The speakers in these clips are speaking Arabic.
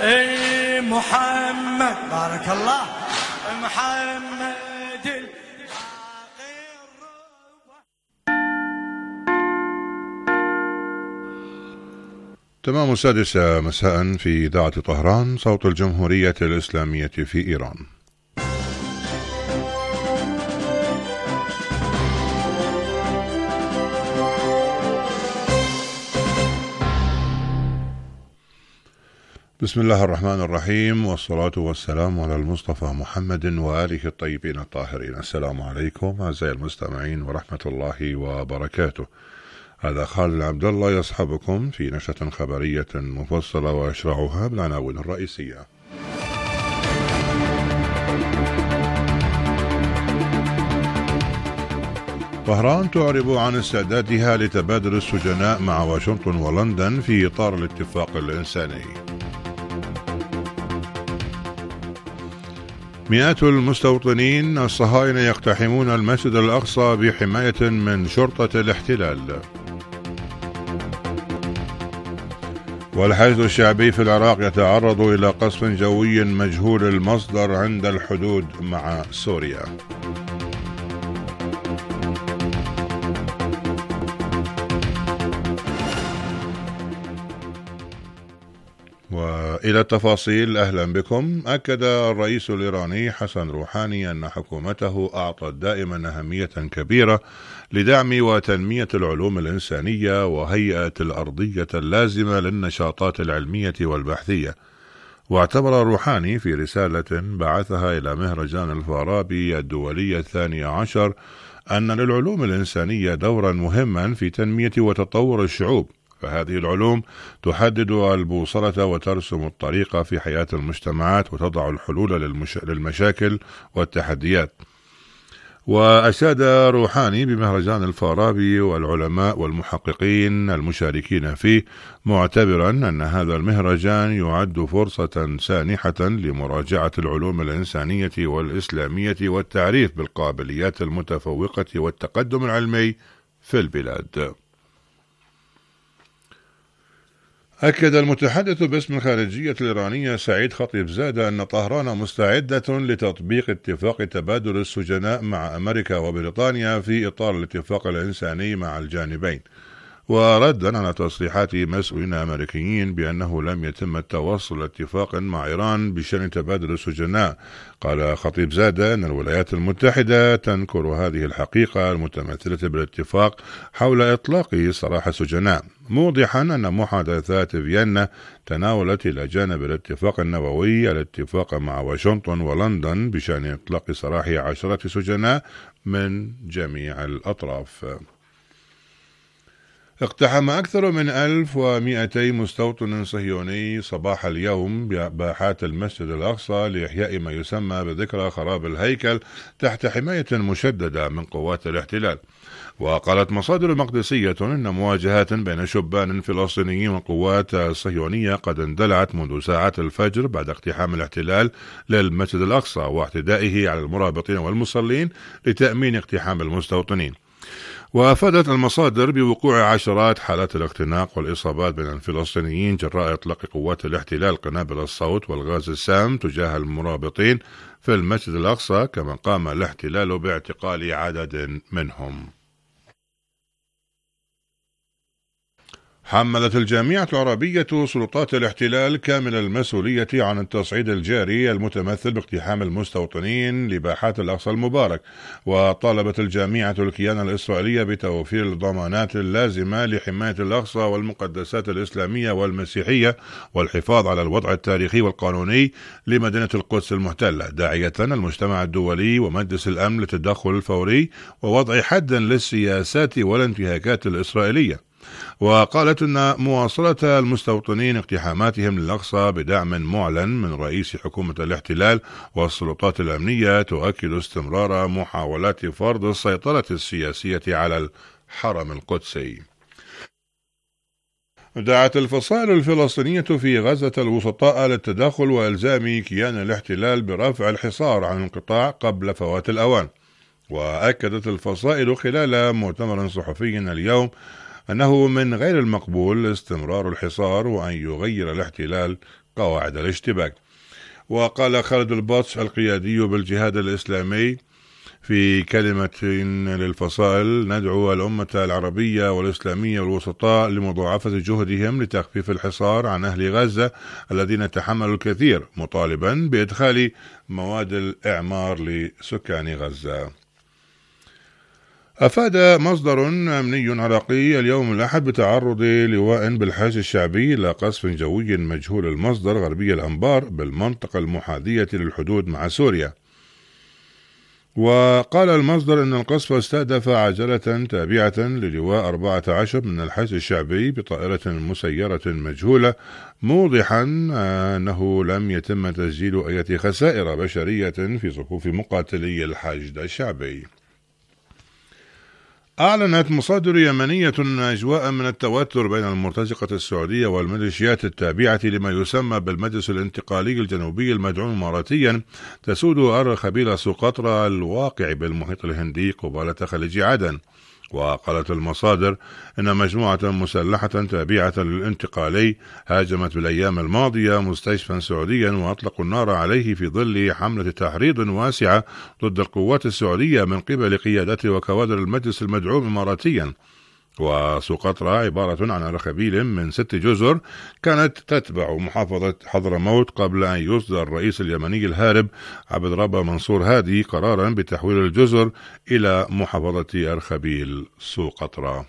محمد بارك الله محمد تمام 6 مساء في إذاعة طهران صوت الجمهورية الإسلامية في إيران. بسم الله الرحمن الرحيم، والصلاة والسلام على المصطفى محمد وآله الطيبين الطاهرين. السلام عليكم أعزائي المستمعين ورحمة الله وبركاته. هذا خالد عبد الله يصحبكم في نشرة خبرية مفصلة وأشرحها بالعناوين الرئيسية. طهران تعرب عن استعدادها لتبادل السجناء مع واشنطن ولندن في إطار الاتفاق الإنساني. مئات المستوطنين الصهاينة يقتحمون المسجد الأقصى بحماية من شرطة الاحتلال. والحشد الشعبي في العراق يتعرض إلى قصف جوي مجهول المصدر عند الحدود مع سوريا. وإلى التفاصيل، أهلا بكم. أكد الرئيس الإيراني حسن روحاني أن حكومته أعطت دائما أهمية كبيرة لدعم وتنمية العلوم الإنسانية وهيئة الأرضية اللازمة للنشاطات العلمية والبحثية. واعتبر روحاني في رسالة بعثها إلى مهرجان الفارابي الدولي 12 أن للعلوم الإنسانية دورا مهما في تنمية وتطور الشعوب، فهذه العلوم تحدد البوصلة وترسم الطريق في حياة المجتمعات وتضع الحلول للمشاكل والتحديات. وأشاد روحاني بمهرجان الفارابي والعلماء والمحققين المشاركين فيه، معتبرا أن هذا المهرجان يعد فرصة سانحة لمراجعة العلوم الإنسانية والإسلامية والتعريف بالقابليات المتفوقة والتقدم العلمي في البلاد. أكد المتحدث باسم الخارجية الإيرانية سعيد خطيبزادة أن طهران مستعدة لتطبيق اتفاق تبادل السجناء مع أمريكا وبريطانيا في إطار الاتفاق الإنساني مع الجانبين. وردا على تصريحات مسؤولين أمريكيين بأنه لم يتم التوصل لاتفاق مع إيران بشأن تبادل السجناء، قال خطيبزادة أن الولايات المتحدة تنكر هذه الحقيقة المتمثلة بالاتفاق حول إطلاق سراح السجناء، موضحا أن محادثات فيينا تناولت إلى جانب الاتفاق النووي الاتفاق مع واشنطن ولندن بشأن إطلاق سراح 10 سجناء من جميع الأطراف. اقتحم أكثر من 1200 مستوطن صهيوني صباح اليوم باحات المسجد الأقصى لإحياء ما يسمى بذكرى خراب الهيكل تحت حماية مشددة من قوات الاحتلال. وقالت مصادر مقدسية إن مواجهات بين شبان فلسطينيين والقوات الصهيونية قد اندلعت منذ ساعات الفجر بعد اقتحام الاحتلال للمسجد الأقصى واعتدائه على المرابطين والمصلين لتأمين اقتحام المستوطنين. وأفادت المصادر بوقوع عشرات حالات الاختناق والإصابات بين الفلسطينيين جراء إطلاق قوات الاحتلال قنابل الصوت والغاز السام تجاه المرابطين في المسجد الأقصى، كما قام الاحتلال باعتقال عدد منهم. حملت الجامعة العربية سلطات الاحتلال كامل المسؤولية عن التصعيد الجاري المتمثل باقتحام المستوطنين لباحات الأقصى المبارك، وطالبت الجامعة الكيان الإسرائيلي بتوفير الضمانات اللازمة لحماية الأقصى والمقدسات الإسلامية والمسيحية والحفاظ على الوضع التاريخي والقانوني لمدينة القدس المحتلة، داعية المجتمع الدولي ومجلس الأمن للتدخل الفوري ووضع حد للسياسات والانتهاكات الإسرائيلية. وقالت أن مواصلة المستوطنين اقتحاماتهم للأقصى بدعم معلن من رئيس حكومة الاحتلال والسلطات الأمنية تؤكد استمرار محاولات فرض السيطرة السياسية على الحرم القدسي. دعت الفصائل الفلسطينية في غزة الوسطاء للتدخل وإلزام كيان الاحتلال برفع الحصار عن القطاع قبل فوات الأوان. وأكدت الفصائل خلال مؤتمر صحفي اليوم أنه من غير المقبول استمرار الحصار وأن يغير الاحتلال قواعد الاشتباك. وقال خالد البطش القيادي بالجهاد الإسلامي في كلمة للفصائل: ندعو الأمة العربية والإسلامية والوسطاء لمضاعفة جهدهم لتخفيف الحصار عن أهل غزة الذين تحملوا الكثير، مطالبا بإدخال مواد الإعمار لسكان غزة. أفاد مصدر أمني عراقي اليوم الأحد بتعرض لواء بالحاج الشعبي إلى قصف جوي مجهول المصدر غربي الأنبار بالمنطقة المحاذية للحدود مع سوريا. وقال المصدر أن القصف استهدف عجلة تابعة للواء 14 من الحاج الشعبي بطائرة مسيرة مجهولة، موضحا أنه لم يتم تسجيل أي خسائر بشرية في صفوف مقاتلي الحشد الشعبي. أعلنت مصادر يمنية أجواء من التوتر بين المرتزقة السعودية والميليشيات التابعة لما يسمى بالمجلس الانتقالي الجنوبي المدعوم إماراتيا تسود أرخبيل سقطرى الواقع بالمحيط الهندي قبالة خليج عدن. وقالت المصادر إن مجموعة مسلحة تابعة للانتقالي هاجمت بالأيام الماضية مستشفى سعوديا وأطلقوا النار عليه في ظل حملة تحريض واسعة ضد القوات السعودية من قبل قيادة وكوادر المجلس المدعوم إماراتيا. وسقطرى عبارة عن أرخبيل من 6 جزر كانت تتبع محافظة حضرموت قبل أن يصدر الرئيس اليمني الهارب عبد الرب منصور هادي قرارا بتحويل الجزر إلى محافظة أرخبيل سقطرى.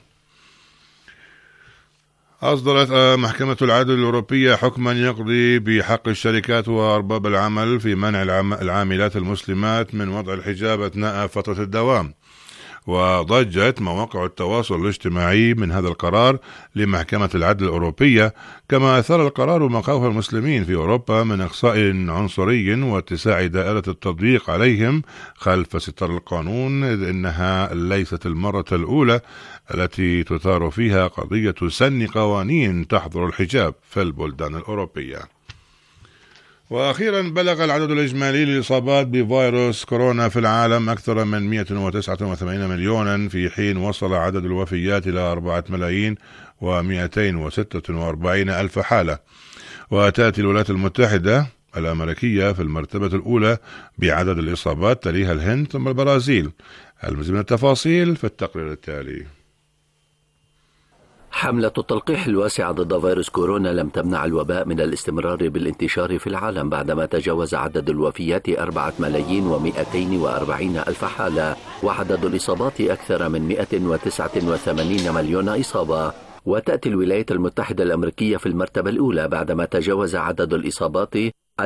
أصدرت محكمة العدل الأوروبية حكما يقضي بحق الشركات وأرباب العمل في منع العاملات المسلمات من وضع الحجاب أثناء فترة الدوام. وضجت مواقع التواصل الاجتماعي من هذا القرار لمحكمة العدل الأوروبية، كما أثار القرار مخاوف المسلمين في أوروبا من إقصاء عنصري واتساع دائرة التضييق عليهم خلف ستار القانون، إذ إنها ليست المرة الأولى التي تثار فيها قضية سن قوانين تحظر الحجاب في البلدان الأوروبية. وأخيرا بلغ العدد الإجمالي للإصابات بفيروس كورونا في العالم أكثر من 189 مليونا، في حين وصل عدد الوفيات إلى 4,246,000 حالة. وتأتي الولايات المتحدة الأمريكية في المرتبة الأولى بعدد الإصابات، تليها الهند ثم البرازيل. المزيد من التفاصيل في التقرير التالي. حملة التلقيح الواسعة ضد فيروس كورونا لم تمنع الوباء من الاستمرار بالانتشار في العالم بعدما تجاوز عدد الوفيات 4,240,000 حالة، وعدد الإصابات أكثر من 189 مليون إصابة. وتأتي الولايات المتحدة الأمريكية في المرتبة الأولى بعدما تجاوز عدد الإصابات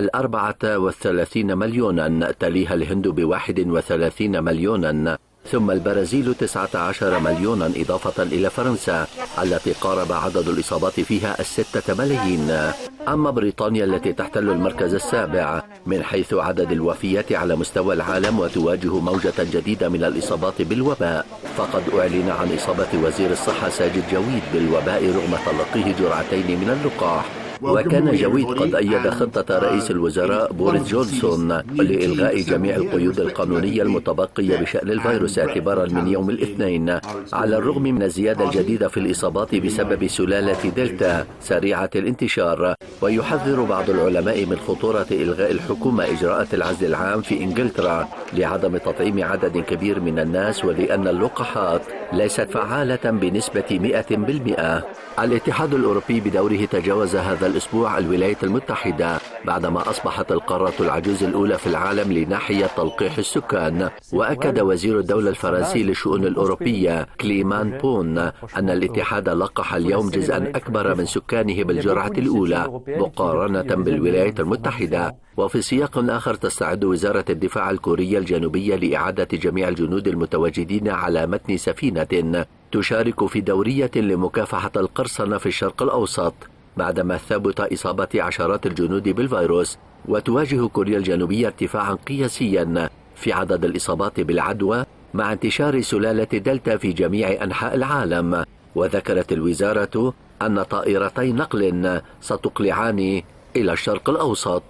34 مليونا، تليها الهند ب31 مليونا، ثم البرازيل 19 مليونا إضافة إلى فرنسا التي قارب عدد الإصابات فيها 6 ملايين. أما بريطانيا التي تحتل المركز السابع من حيث عدد الوفيات على مستوى العالم وتواجه موجة جديدة من الإصابات بالوباء، فقد أعلن عن إصابة وزير الصحة ساجد جويد بالوباء رغم تلقيه جرعتين من اللقاح. وكان جويد قد أيد خطة رئيس الوزراء بوريس جونسون لإلغاء جميع القيود القانونية المتبقية بشأن الفيروس اعتبارا من يوم الاثنين، على الرغم من الزيادة الجديدة في الإصابات بسبب سلالة دلتا سريعة الانتشار. ويحذر بعض العلماء من خطورة إلغاء الحكومة إجراءات العزل العام في إنجلترا لعدم تطعيم عدد كبير من الناس، ولأن اللقاحات ليست فعالة بنسبة 100%. الاتحاد الأوروبي بدوره تجاوز هذا الأسبوع الولايات المتحدة بعدما أصبحت القارة العجوز الأولى في العالم لناحية تلقيح السكان. وأكد وزير الدولة الفرنسي للشؤون الأوروبية كليمان بون أن الاتحاد لقح اليوم جزءا أكبر من سكانه بالجرعة الأولى مقارنة بالولايات المتحدة. وفي سياق آخر تستعد وزارة الدفاع الكورية الجنوبية لإعادة جميع الجنود المتواجدين على متن سفينة تشارك في دورية لمكافحة القرصنة في الشرق الأوسط بعدما ثبت إصابة عشرات الجنود بالفيروس. وتواجه كوريا الجنوبية ارتفاعا قياسيا في عدد الإصابات بالعدوى مع انتشار سلالة دلتا في جميع أنحاء العالم. وذكرت الوزارة أن طائرتي نقل ستقلعان إلى الشرق الأوسط.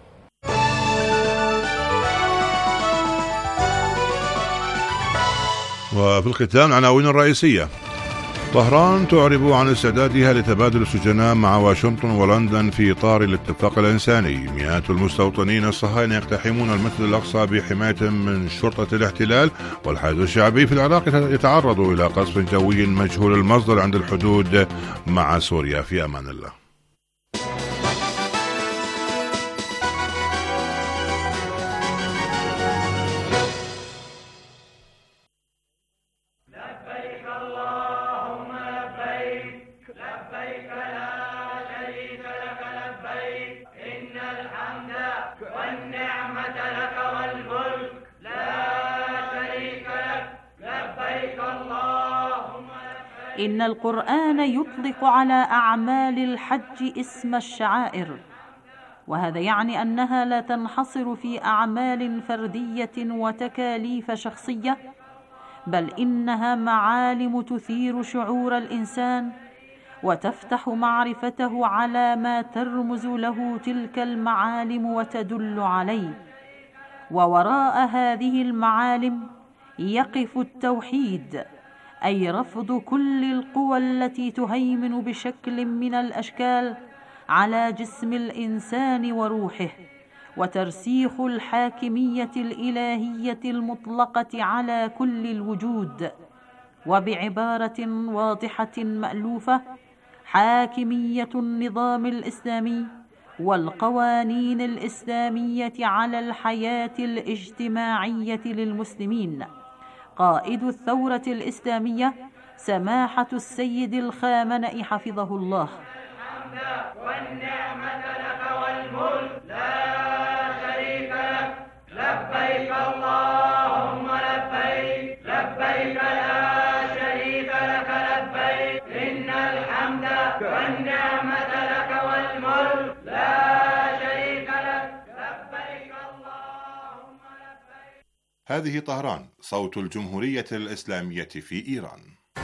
وفي الختام العناوين الرئيسية. طهران تعرب عن استعدادها لتبادل السجناء مع واشنطن ولندن في إطار الاتفاق الإنساني. مئات المستوطنين الصهاينة يقتحمون المسجد الأقصى بحماية من شرطة الاحتلال، والحشد الشعبي في العراق يتعرض إلى قصف جوي مجهول المصدر عند الحدود مع سوريا. في أمان الله. إن القرآن يطلق على أعمال الحج اسم الشعائر، وهذا يعني أنها لا تنحصر في أعمال فردية وتكاليف شخصية، بل إنها معالم تثير شعور الإنسان وتفتح معرفته على ما ترمز له تلك المعالم وتدل عليه. ووراء هذه المعالم يقف التوحيد، أي رفض كل القوى التي تهيمن بشكل من الأشكال على جسم الإنسان وروحه، وترسيخ الحاكمية الإلهية المطلقة على كل الوجود. وبعبارة واضحة مألوفة، حاكمية النظام الإسلامي والقوانين الإسلامية على الحياة الاجتماعية للمسلمين. قائد الثورة الإسلامية سماحة السيد الخامنئي حفظه الله: الحمد والنعمة لك والملك لا شريك لك، لبيك اللهم لبيك، لبيك لا شريك لك لبيك، إن الحمد والنعمة لك والملك لا شريك لك، لبيك اللهم لبيك. هذه طهران، صوت الجمهورية الإسلامية في إيران.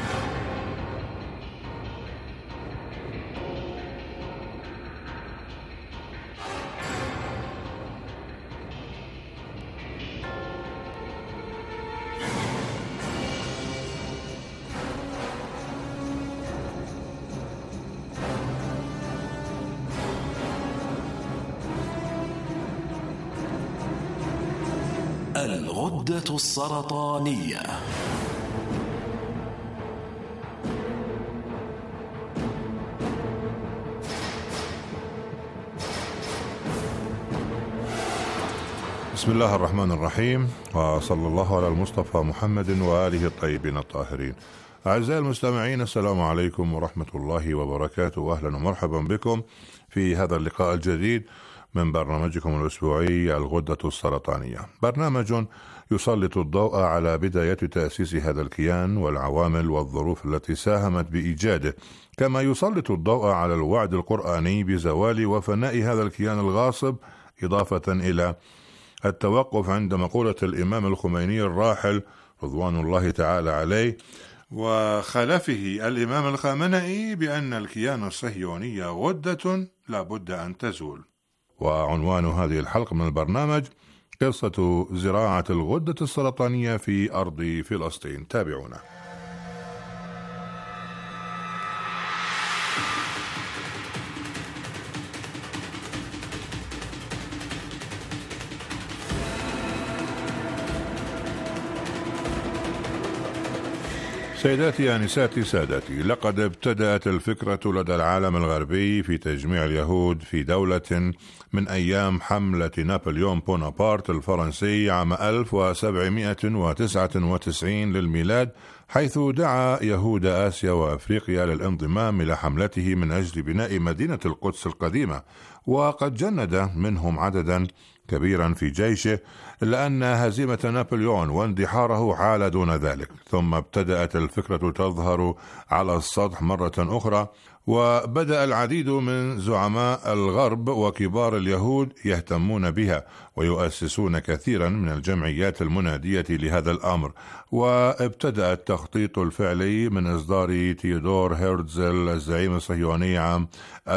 الغدة السرطانية. بسم الله الرحمن الرحيم، وصلى الله على المصطفى محمد وآله الطيبين الطاهرين. أعزائي المستمعين، السلام عليكم ورحمة الله وبركاته، وأهلا ومرحبا بكم في هذا اللقاء الجديد من برنامجكم الأسبوعي الغدة السرطانية، برنامج يسلط الضوء على بداية تأسيس هذا الكيان والعوامل والظروف التي ساهمت بإيجاده، كما يسلط الضوء على الوعد القرآني بزوال وفناء هذا الكيان الغاصب، إضافة إلى التوقف عند مقولة الإمام الخميني الراحل رضوان الله تعالى عليه وخلفه الإمام الخامنئي بأن الكيان الصهيوني غدة لا بد أن تزول. وعنوان هذه الحلقة من البرنامج قصة زراعة الغدة السرطانية في أرض فلسطين. تابعونا. سيداتي آنساتي سادتي، لقد ابتدأت الفكرة لدى العالم الغربي في تجميع اليهود في دولة من أيام حملة نابليون بونابرت الفرنسي عام 1799 للميلاد، حيث دعا يهود آسيا وأفريقيا للانضمام إلى حملته من أجل بناء مدينة القدس القديمة، وقد جند منهم عددا كبيرا في جيشه، إلا أن هزيمة نابليون واندحاره حال دون ذلك. ثم ابتدأت الفكرة تظهر على السطح مرة أخرى، وبدأ العديد من زعماء الغرب وكبار اليهود يهتمون بها ويؤسسون كثيرا من الجمعيات المنادية لهذا الأمر. وابتدأ التخطيط الفعلي من إصدار تيودور هيرتزل الزعيم الصهيوني عام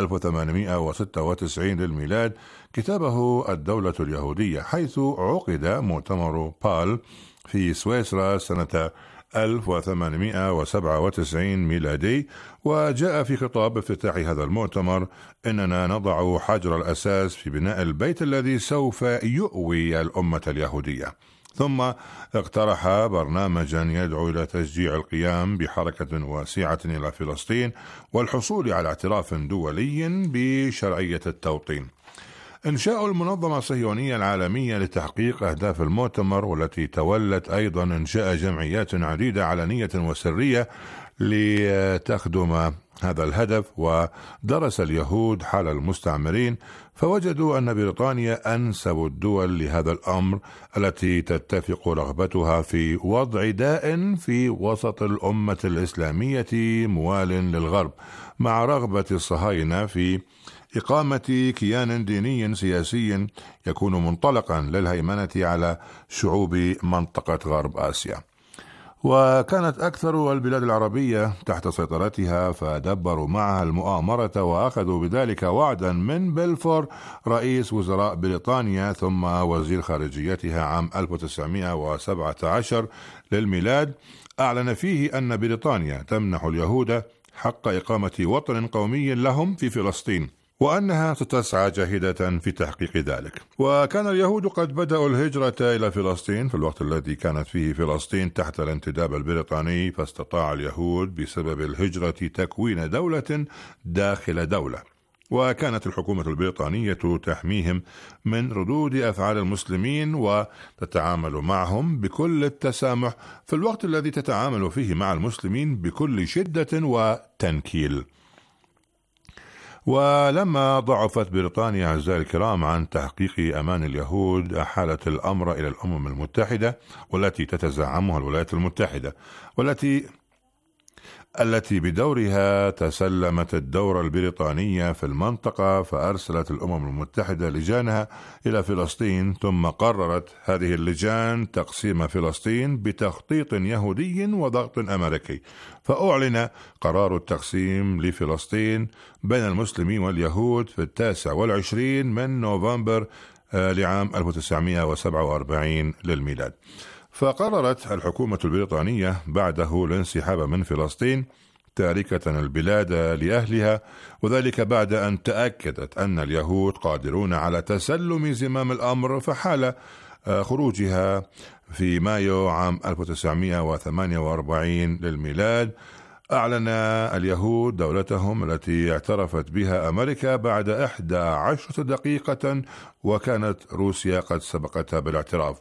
1896 للميلاد كتابه الدولة اليهودية، حيث عقد مؤتمر بال في سويسرا سنة 1897 ميلادي، وجاء في خطاب افتتاح هذا المؤتمر: إننا نضع حجر الأساس في بناء البيت الذي سوف يؤوي الأمة اليهودية. ثم اقترح برنامجا يدعو إلى تشجيع القيام بحركة واسعة إلى فلسطين والحصول على اعتراف دولي بشرعية التوطين. إنشاء المنظمة الصهيونية العالمية لتحقيق أهداف المؤتمر، والتي تولت أيضا إنشاء جمعيات عديدة علنية وسرية لتخدم هذا الهدف. ودرس اليهود حال المستعمرين، فوجدوا أن بريطانيا أنسب الدول لهذا الأمر، التي تتفق رغبتها في وضع داء في وسط الأمة الإسلامية موال للغرب، مع رغبة الصهاينة في إقامة كيان ديني سياسي يكون منطلقا للهيمنة على شعوب منطقة غرب آسيا. وكانت أكثر البلاد العربية تحت سيطرتها، فدبروا معها المؤامرة، وأخذوا بذلك وعدا من بلفور رئيس وزراء بريطانيا ثم وزير خارجيتها عام 1917 للميلاد، أعلن فيه أن بريطانيا تمنح اليهود حق إقامة وطن قومي لهم في فلسطين، وأنها ستسعى جاهدة في تحقيق ذلك. وكان اليهود قد بدأوا الهجرة إلى فلسطين في الوقت الذي كانت فيه فلسطين تحت الانتداب البريطاني، فاستطاع اليهود بسبب الهجرة تكوين دولة داخل دولة، وكانت الحكومة البريطانية تحميهم من ردود أفعال المسلمين وتتعامل معهم بكل التسامح في الوقت الذي تتعامل فيه مع المسلمين بكل شدة وتنكيل. ولما ضعفت بريطانيا أعزائي الكرام عن تحقيق أمان اليهود، أحالت الأمر إلى الأمم المتحدة، والتي تتزعمها الولايات المتحدة، التي بدورها تسلمت الدور البريطانية في المنطقة، فأرسلت الأمم المتحدة لجانها إلى فلسطين، ثم قررت هذه اللجان تقسيم فلسطين بتخطيط يهودي وضغط أمريكي، فأعلن قرار التقسيم لفلسطين بين المسلمين واليهود في 29 من نوفمبر لعام 1947 للميلاد. فقررت الحكومة البريطانية بعده الانسحاب من فلسطين، تاركة البلاد لأهلها، وذلك بعد أن تأكدت أن اليهود قادرون على تسلم زمام الأمر. فحال خروجها في مايو عام 1948 للميلاد، أعلن اليهود دولتهم التي اعترفت بها أمريكا بعد 11 دقيقة، وكانت روسيا قد سبقتها بالاعتراف.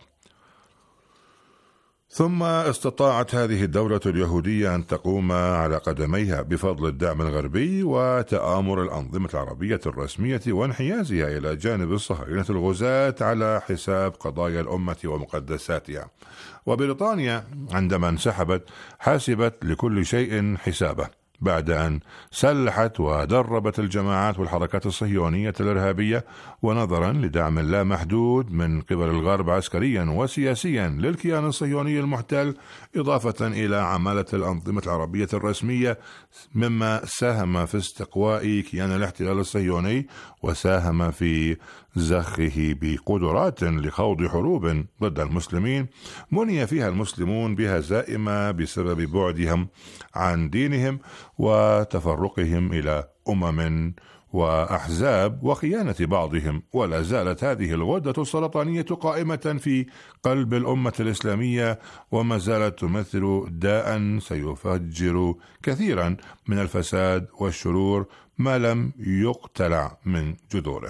ثم استطاعت هذه الدولة اليهودية أن تقوم على قدميها بفضل الدعم الغربي وتآمر الأنظمة العربية الرسمية وانحيازها إلى جانب الصهاينة الغزاة على حساب قضايا الأمة ومقدساتها. وبريطانيا عندما انسحبت حاسبت لكل شيء حسابه، بعد أن سلحت ودربت الجماعات والحركات الصهيونية الإرهابية، ونظرا لدعم لا محدود من قبل الغرب عسكريا وسياسيا للكيان الصهيوني المحتل، إضافة إلى عمالة الأنظمة العربية الرسمية، مما ساهم في استقواء كيان الاحتلال الصهيوني، وساهم في زخه بقدرات لخوض حروب ضد المسلمين مني فيها المسلمون بهزائم بسبب بعدهم عن دينهم وتفرقهم إلى أمم وأحزاب وخيانة بعضهم. ولا زالت هذه الغدة السرطانية قائمة في قلب الأمة الإسلامية، وما زالت تمثل داء سيفجر كثيرا من الفساد والشرور ما لم يقتلع من جذوره.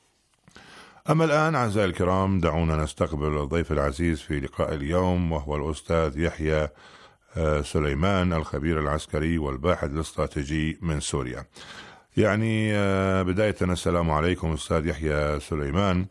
أما الآن أعزائي الكرام، دعونا نستقبل الضيف العزيز في لقاء اليوم، وهو الأستاذ يحيى سليمان، الخبير العسكري والباحث الاستراتيجي من سوريا. يعني بداية السلام عليكم أستاذ يحيى سليمان،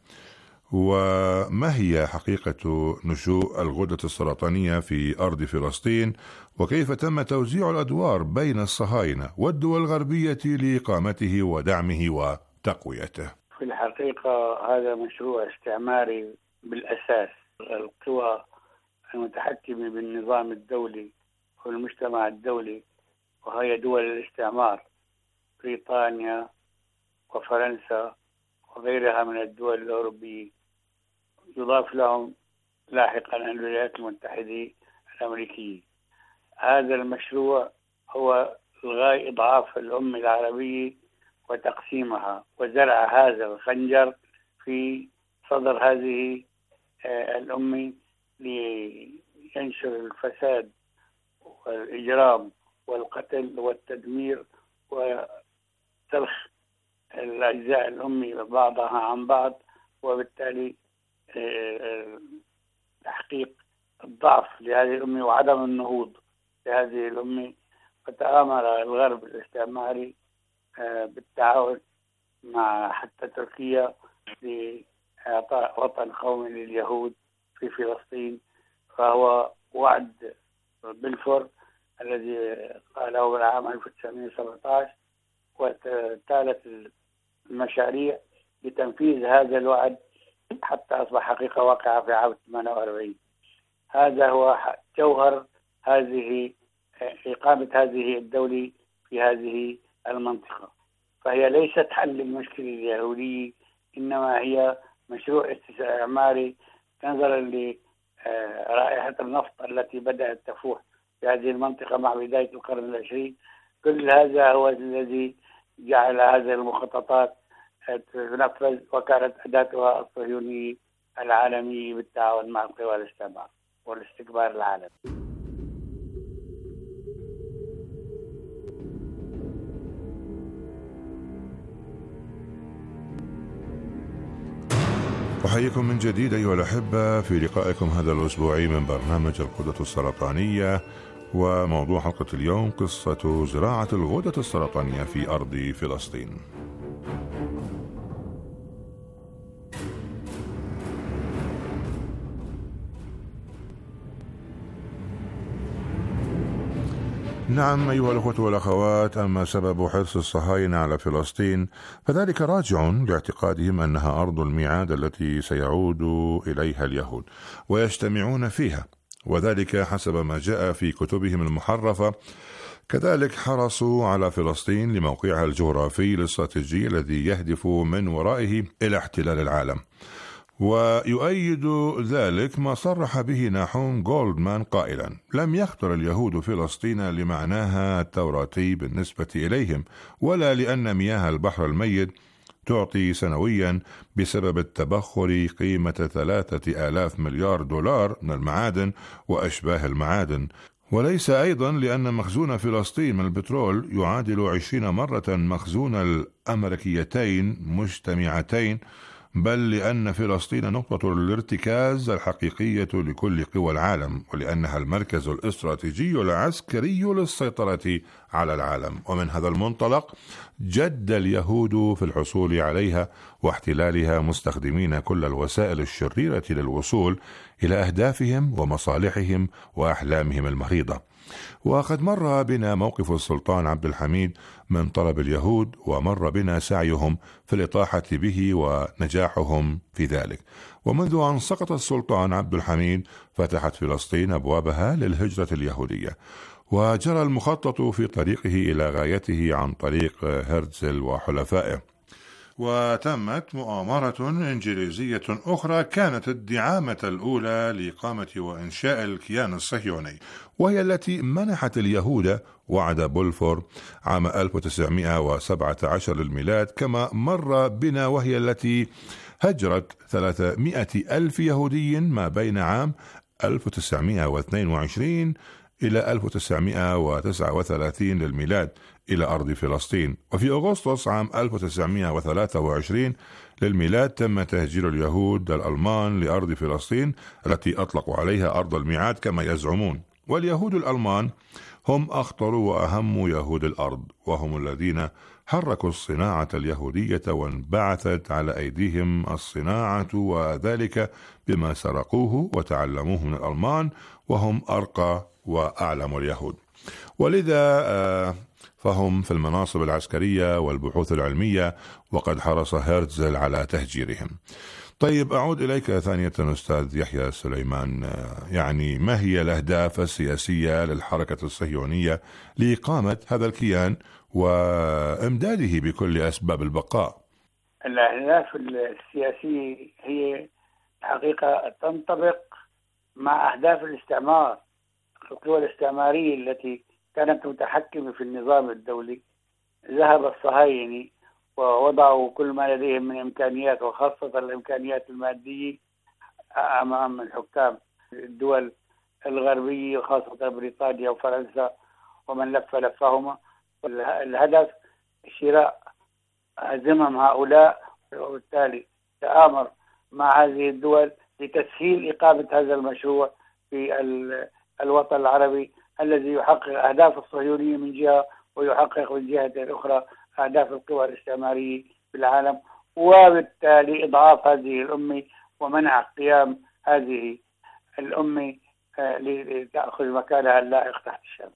وما هي حقيقة نشوء الغدة السرطانية في أرض فلسطين، وكيف تم توزيع الأدوار بين الصهاينة والدول الغربية لإقامته ودعمه وتقويته؟ في الحقيقة هذا مشروع استعماري بالأساس. القوى المتحكمة بالنظام الدولي والمجتمع الدولي وهي دول الاستعمار، بريطانيا وفرنسا وغيرها من الدول الأوروبية، يضاف لهم لاحقا الولايات المتحدة الأمريكية. هذا المشروع هو إلغاء إضعاف الأمة العربية وتقسيمها، وزرع هذا الخنجر في صدر هذه الأمة لينشر الفساد والإجرام والقتل والتدمير وترخ الأجزاء الأمة بعضها عن بعض، وبالتالي تحقيق الضعف لهذه الأمة وعدم النهوض لهذه الأمة. فتآمر الغرب الاستعماري بالتعاون مع حتى تركيا لإعطاء وطن قومي لليهود في فلسطين، فهو وعد بلفور الذي قاله بالعام 1917، وتالت المشاريع لتنفيذ هذا الوعد حتى أصبح حقيقة واقعة في عام 48. هذا هو جوهر هذه إقامة هذه الدولة في هذه المنطقة. فهي ليست حل المشكلة اليهودية، إنما هي مشروع استعماري نظرا لرائحة النفط التي بدأت تفوح في هذه المنطقة مع بداية القرن العشرين. كل هذا هو الذي جعل هذه المخططات تنفذ، وكانت أداتها الصهيونية العالمية بالتعاون مع قوى الاستعمار والاستكبار العالمي. أحييكم من جديد أيها الأحبة في لقائكم هذا الأسبوعي من برنامج الغدة السرطانية، وموضوع حلقة اليوم قصة زراعة الغدة السرطانية في أرض فلسطين. نعم أيها الأخوة والأخوات، أما سبب حرص الصهاينة على فلسطين فذلك راجع لاعتقادهم أنها أرض الميعاد التي سيعود إليها اليهود ويجتمعون فيها، وذلك حسب ما جاء في كتبهم المحرفة. كذلك حرصوا على فلسطين لموقعها الجغرافي الاستراتيجي الذي يهدف من ورائه إلى احتلال العالم. ويؤيد ذلك ما صرح به ناحوم جولدمان قائلا: لم يختر اليهود فلسطين لمعناها التوراتي بالنسبة إليهم، ولا لأن مياه البحر الميت تعطي سنويا بسبب التبخر قيمة 3000 مليار دولار من المعادن وأشباه المعادن، وليس أيضا لأن مخزون فلسطين من البترول يعادل 20 مرة مخزون الأمريكيتين مجتمعتين، بل لأن فلسطين نقطة الارتكاز الحقيقية لكل قوى العالم، ولأنها المركز الاستراتيجي العسكري للسيطرة على العالم. ومن هذا المنطلق جد اليهود في الحصول عليها واحتلالها، مستخدمين كل الوسائل الشريرة للوصول إلى أهدافهم ومصالحهم وأحلامهم المريضة. وقد مر بنا موقف السلطان عبد الحميد من طلب اليهود، ومر بنا سعيهم في الإطاحة به ونجاحهم في ذلك. ومنذ أن سقط السلطان عبد الحميد فتحت فلسطين أبوابها للهجرة اليهودية، وجرى المخطط في طريقه إلى غايته عن طريق هرتزل وحلفائه. وتمت مؤامرة إنجليزية أخرى كانت الدعامة الأولى لإقامة وإنشاء الكيان الصهيوني، وهي التي منحت اليهود وعد بلفور عام 1917 للميلاد، كما مر بنا وهي التي هجرت 300,000 يهودي ما بين عام 1922 إلى 1939 للميلاد إلى أرض فلسطين. وفي أغسطس عام 1923 للميلاد تم تهجير اليهود الألمان لأرض فلسطين التي أطلقوا عليها أرض الميعاد كما يزعمون. واليهود الألمان هم أخطر وأهم يهود الأرض، وهم الذين حركوا الصناعة اليهودية وانبعثت على أيديهم الصناعة، وذلك بما سرقوه وتعلموه من الألمان، وهم أرقى وأعلم اليهود. ولذا فهم في المناصب العسكرية والبحوث العلمية، وقد حرص هرتزل على تهجيرهم. طيب، أعود إليك ثانية أستاذ يحيى سليمان، يعني ما هي الأهداف السياسية للحركة الصهيونية لإقامة هذا الكيان وإمداده بكل أسباب البقاء؟ الأهداف السياسية هي حقيقة تنطبق مع أهداف الاستعمار، القوى الاستعمارية التي كانت متحكمة في النظام الدولي، ذهب الصهاينة ووضعوا كل ما لديهم من إمكانيات، وخاصة الإمكانيات المادية، أمام الحكام الدول الغربية وخاصة بريطانيا وفرنسا ومن لفهما. والهدف شراء ذمم هؤلاء، وبالتالي تآمر مع هذه الدول لتسهيل إقامة هذا المشروع في الوطن العربي الذي يحقق أهداف الصهيونية من جهة، ويحقق من جهة أخرى أهداف القوى الاستعمارية في العالم، وبالتالي إضعاف هذه الأمة ومنع قيام هذه الأمة لتأخذ مكانها اللائق تحت الشمس.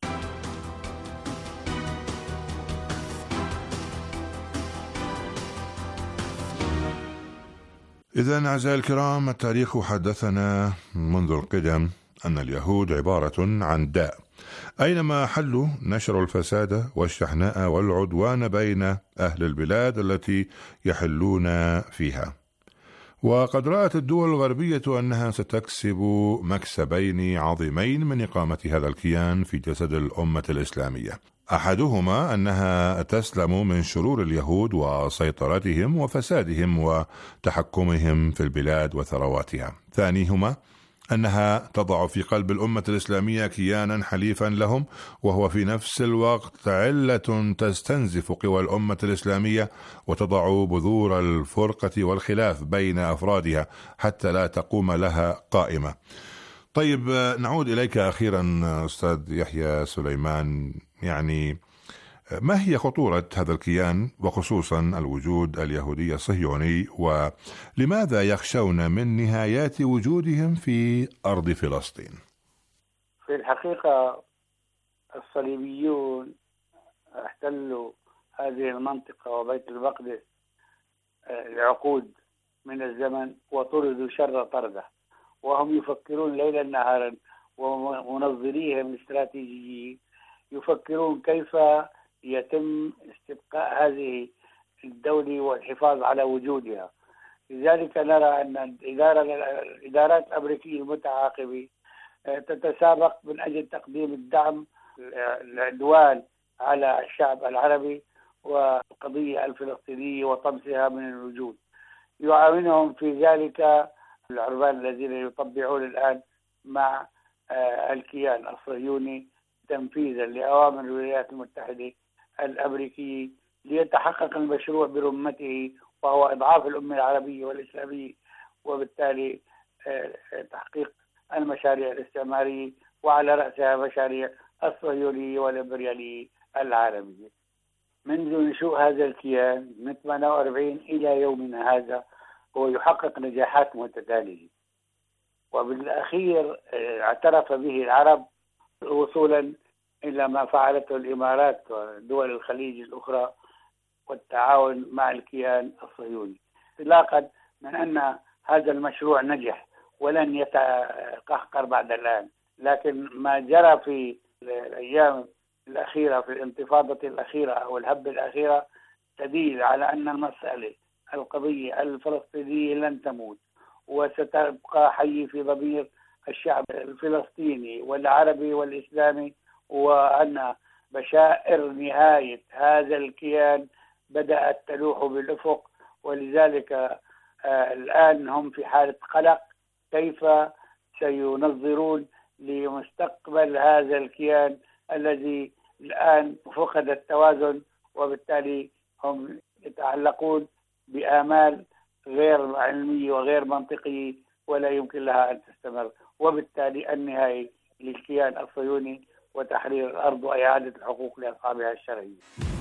إذن أعزائي الكرام، التاريخ حدثنا منذ القدم أن اليهود عبارة عن داء، أينما حلوا نشروا الفساد والشحناء والعدوان بين أهل البلاد التي يحلون فيها. وقد رأت الدول الغربية أنها ستكسب مكسبين عظيمين من إقامة هذا الكيان في جسد الأمة الإسلامية، أحدهما أنها تسلم من شرور اليهود وسيطرتهم وفسادهم وتحكمهم في البلاد وثرواتها، ثانيهما أنها تضع في قلب الأمة الإسلامية كيانا حليفا لهم، وهو في نفس الوقت علة تستنزف قوى الأمة الإسلامية وتضع بذور الفرقة والخلاف بين أفرادها حتى لا تقوم لها قائمة. طيب، نعود إليك أخيرا أستاذ يحيى سليمان، يعني ما هي خطورة هذا الكيان وخصوصا الوجود اليهودي الصهيوني، ولماذا يخشون من نهايات وجودهم في أرض فلسطين؟ في الحقيقة الصليبيون احتلوا هذه المنطقة وبيت المقدس لعقود من الزمن، وطردوا شر طردة، وهم يفكرون ليلا نهارا، ومنظريهم الاستراتيجيين يفكرون كيف يتم استبقاء هذه الدولة والحفاظ على وجودها. لذلك نرى أن الإدارات الأمريكية المتعاقبة تتسابق من أجل تقديم الدعم العدوان على الشعب العربي والقضية الفلسطينية وطمسها من الوجود. يعاونهم في ذلك العربان الذين يطبعون الآن مع الكيان الصهيوني تنفيذا لأوامر الولايات المتحدة الأمريكية ليتحقق المشروع برمته، وهو إضعاف الأمة العربية والإسلامية، وبالتالي تحقيق المشاريع الاستعمارية، وعلى رأسها مشاريع الصهيونية والإمبريالية العالمية. منذ نشوء هذا الكيان من 48 إلى يومنا هذا هو يحقق نجاحات متتالية، وبالأخير اعترف به العرب وصولا إلى ما فعلته الإمارات ودول الخليج الأخرى والتعاون مع الكيان الصهيوني، انطلاقا من أن هذا المشروع نجح ولن يتقهقر بعد الآن. لكن ما جرى في الأيام الأخيرة في الانتفاضة الأخيرة أو الهبة الأخيرة تدل على أن المسألة القضية الفلسطينية لن تموت، وستبقى حي في ضمير الشعب الفلسطيني والعربي والإسلامي، وأن بشائر نهاية هذا الكيان بدأت تلوح بالأفق. ولذلك الآن هم في حالة قلق كيف سينظرون لمستقبل هذا الكيان الذي الآن فقد التوازن، وبالتالي هم يتعلقون بآمال غير علمية وغير منطقية ولا يمكن لها أن تستمر، وبالتالي النهاية للكيان الصهيوني وتحرير الأرض وإعادة الحقوق لأصحابها الشرعية.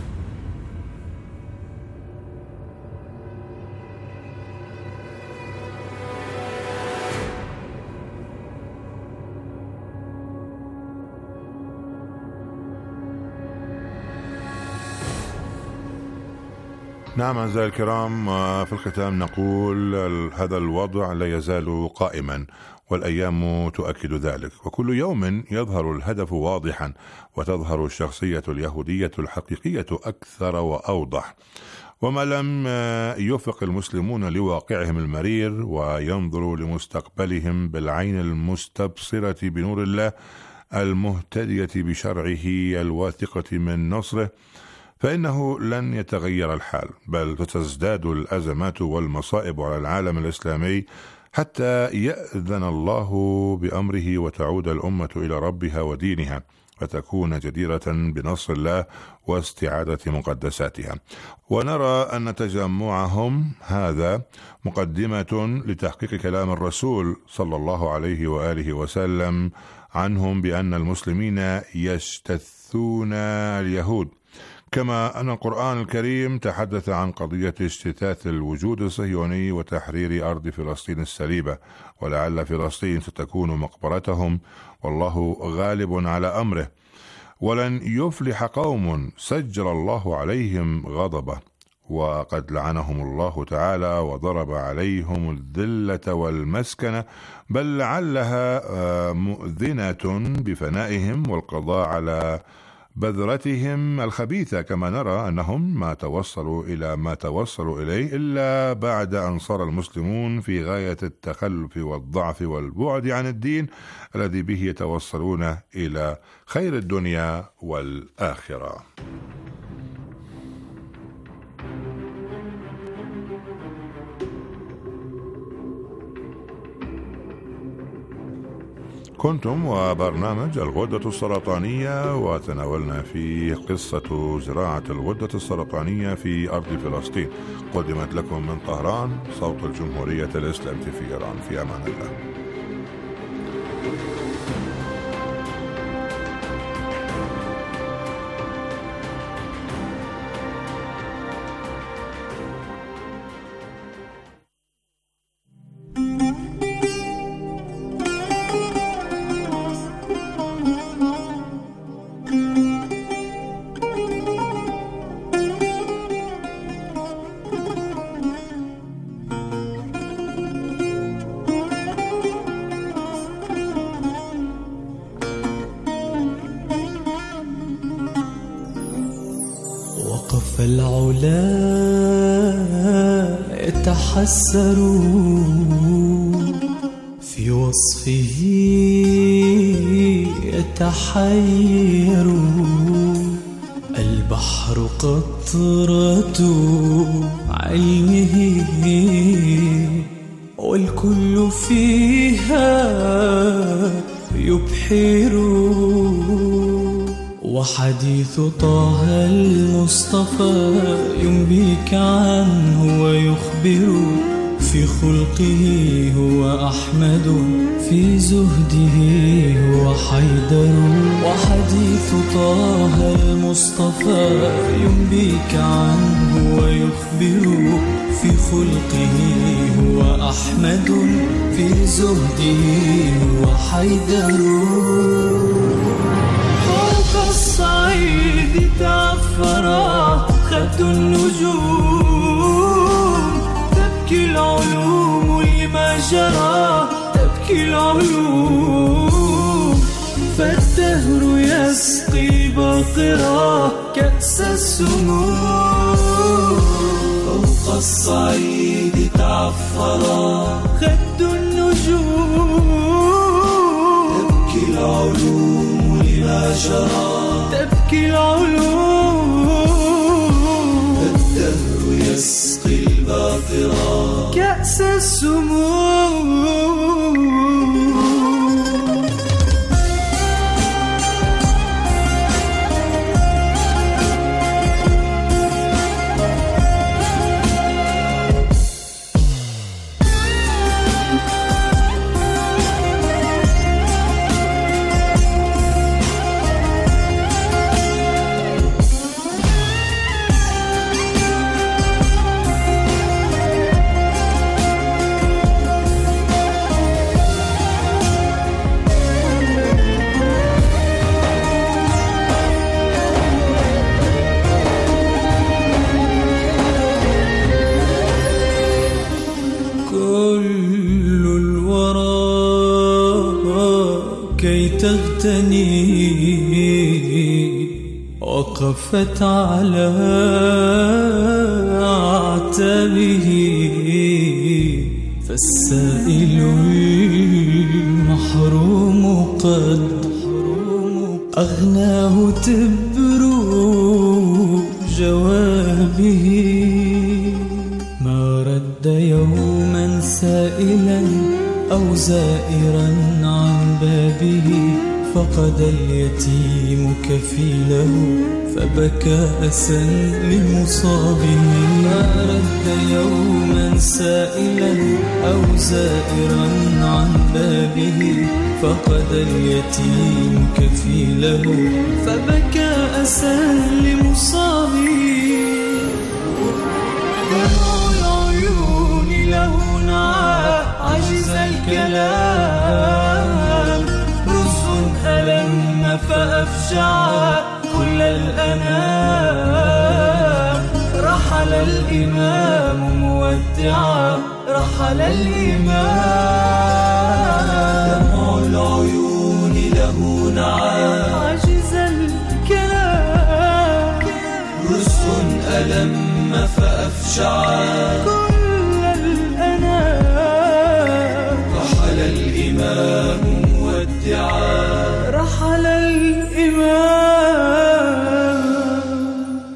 نعم أعزائي الكرام، في الختام نقول هذا الوضع لا يزال قائما، والأيام تؤكد ذلك، وكل يوم يظهر الهدف واضحا وتظهر الشخصية اليهودية الحقيقية أكثر وأوضح. وما لم يوفق المسلمون لواقعهم المرير وينظروا لمستقبلهم بالعين المستبصرة بنور الله، المهتدية بشرعه الواثقة من نصره، فإنه لن يتغير الحال، بل ستزداد الأزمات والمصائب على العالم الإسلامي حتى يأذن الله بأمره وتعود الأمة إلى ربها ودينها، فتكون جديرة بنصر الله واستعادة مقدساتها. ونرى أن تجمعهم هذا مقدمة لتحقيق كلام الرسول صلى الله عليه وآله وسلم عنهم بأن المسلمين يجتثون اليهود، كما أن القرآن الكريم تحدث عن قضية اجتثاث الوجود الصهيوني وتحرير أرض فلسطين السليبة، ولعل فلسطين ستكون مقبرتهم، والله غالب على أمره. ولن يفلح قوم سجل الله عليهم غضبه وقد لعنهم الله تعالى وضرب عليهم الذلة والمسكنة، بل لعلها مؤذنة بفنائهم والقضاء على بذرتهم الخبيثة، كما نرى أنهم ما توصلوا إليه إلا بعد أن صار المسلمون في غاية التخلف والضعف والبعد عن الدين الذي به يتوصلون إلى خير الدنيا والآخرة. كنتم وبرنامج الغدة السرطانية، وتناولنا فيه قصة زراعة الغدة السرطانية في أرض فلسطين. قدمت لكم من طهران صوت الجمهورية الإسلامية في إيران. في أمان الله. فالعلا يتحسروا في وصفه يتحيروا، البحر قطرة علمه والكل فيها يبحروا، وحديث طه المصطفى ينبيك عنه ويخبر، في خلقه هو أحمد في زهده هو حيدر، وحديث طه المصطفى ينبيك عنه ويخبر، في خلقه هو أحمد في زهده هو حيدر. الصعيد تعفرا خد النجوم، تبكي العلوم لما جرى، تبكي العلوم، فالدهر يسقي باقرا كأس السموم. فوق الصعيد تعفرا خد النجوم، تبكي العلوم لما جرى، تبكي العلوم، فالدهر يسقي الباقرا كأس السموم. وقفت على عتبه، فالسائل المحروم قد أغناه تبرو جوابه. ما رد يوما سائلا أو زائرا عن بابه، فقد اليتيم كفيله فبكى أسا لمصابه. ما رد يوما سائلا أو زائرا عن بابه، فقد اليتيم كفيله فبكى أسا لمصابه. دمع العيون له نعى عجز الكلام، ألم فأفجع كل الأنام. رحل الإمام مودعا، رحل الإمام. دمع العيون له نعى عجز الكلام، رزق ألم فأفجع كل الأنام. رحل الإمام رحل الإمام.